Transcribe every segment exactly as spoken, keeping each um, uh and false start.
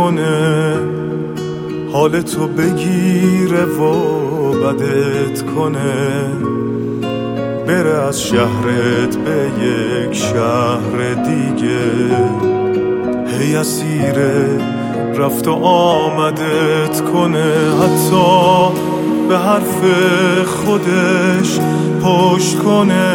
کنه، حال تو بگیره و بدت کنه، بره از شهرت به یک شهر دیگه، هی اسیره رفت و آمدت کنه، حتی به حرف خودش پشت کنه،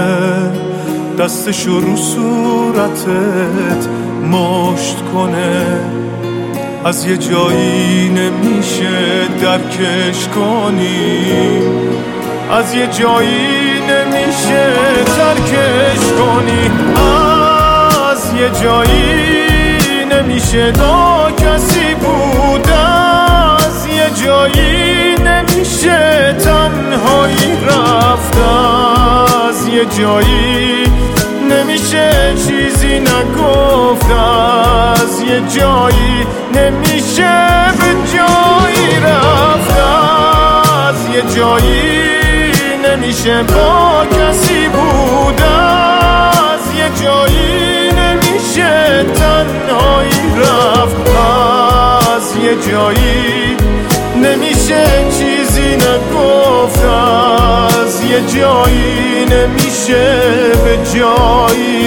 دستشو رو صورتت مشت کنه، از یه جایی نمیشه درکش کنی، از یه جایی نمیشه ترکش کنی، از یه جایی نمیشه با کسی بود، از یه جایی نمیشه تنهایی رفت، از یه جایی نمیشه چیزی نگفت، از یه جایی نمیشه به جایی رفت، از یه جایی نمیشه با کسی بود، از یه جایی نمیشه تنهایی رفت، از یه جایی نمیشه چیزی نگفت، از یه جایی نمیشه به جایی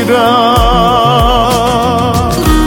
رفت.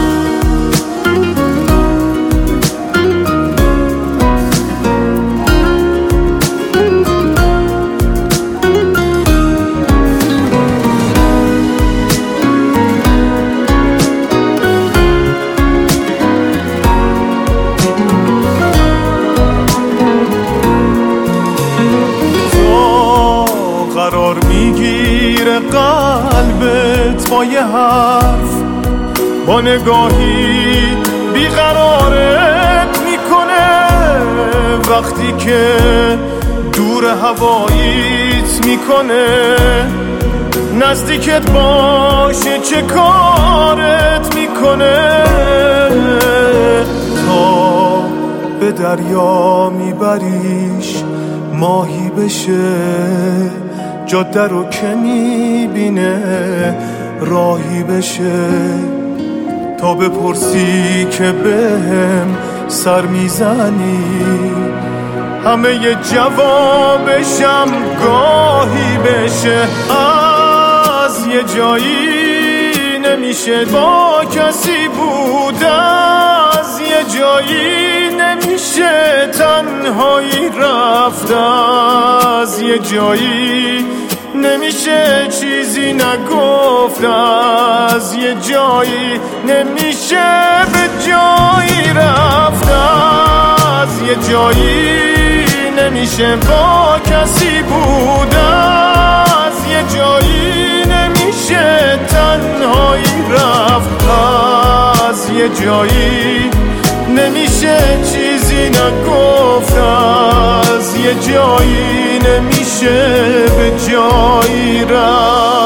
قرار میگیره قلبت با یه حرف، با نگاهی بیقرارت میکنه، وقتی که دور هواییت میکنه، نزدیکت باشه چه کارت میکنه، تا به دریا میبریش ماهی بشه، جاده رو که میبینه راهی بشه، تا بپرسی که بهم سر میزنی، همه ی جوابشم گاهی بشه، از یه جایی نمیشه با کسی بود، از یه جایی نمیشه تنهایی رفت، از یه جایی نمیشه چیزی نگفت، از یه جایی نمیشه به جایی رفت، از یه جایی نمیشه با کسی بود، از یه جایی نمیشه تنهایی رفت، از یه جایی نمیشه چیزی نگفت، از یه جایی نمیشه به جایی رفت.